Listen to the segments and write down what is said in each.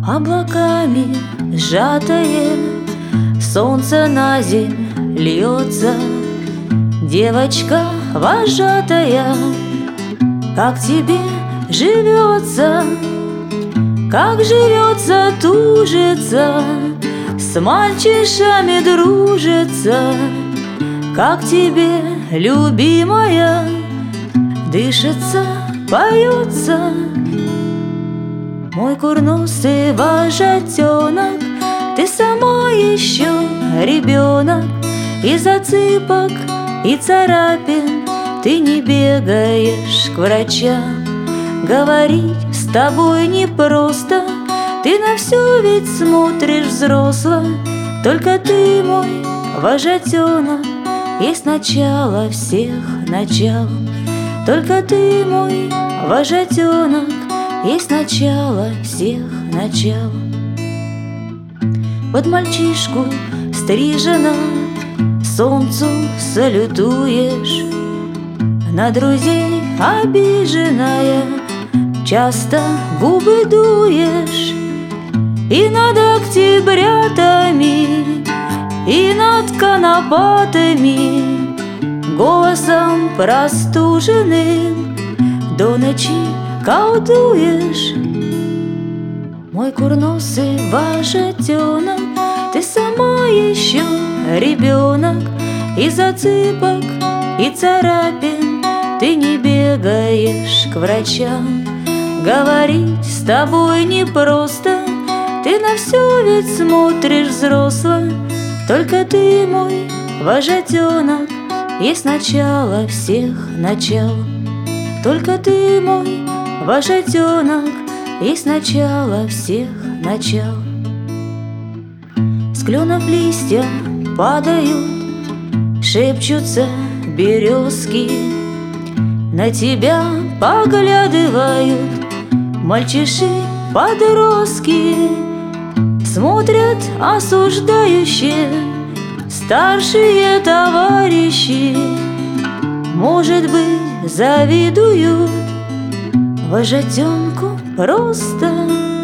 Облаками сжатое солнце на земь льется. Девочка вожатая, как тебе живется? Как живется, тужится, с мальчишами дружится? Как тебе, любимая, дышится, поется? Мой курносый вожатенок, ты сама еще ребенок, и зацепок, и царапин ты не бегаешь к врачам. Говорить с тобой непросто, ты на все ведь смотришь взросло. Только ты, мой вожатенок, есть начало всех начал. Только ты, мой вожатенок, есть начало всех начал. Под мальчишку стрижена, солнцу салютуешь, на друзей обиженная часто губы дуешь. И над октябрятами, и над конопатами голосом простуженным до ночи колдуешь. Мой курносый вожатенок, ты сама еще ребенок, и зацепок, и царапин ты не бегаешь к врачам. Говорить с тобой непросто, ты на все ведь смотришь взросло. Только ты, мой вожатенок, есть начало всех начал. Только ты, мой вожатенок, есть начало всех начал. С кленов листья падают, шепчутся березки, на тебя поглядывают мальчиши-подростки. Смотрят осуждающие старшие товарищи, может быть, завидуют вожатенку просто.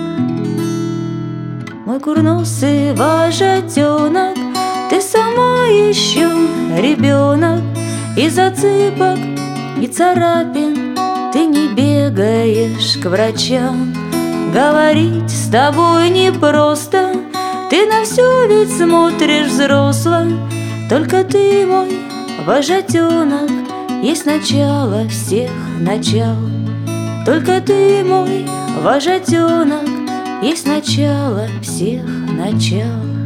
Мой курносый вожатенок, ты сама еще ребенок, и зацепок, и царапин ты не бегаешь к врачам. Говорить с тобой непросто, ты на все ведь смотришь взросло. Только ты, мой вожатенок, есть начало всех начал. Только ты, мой вожатенок, есть начало всех начал.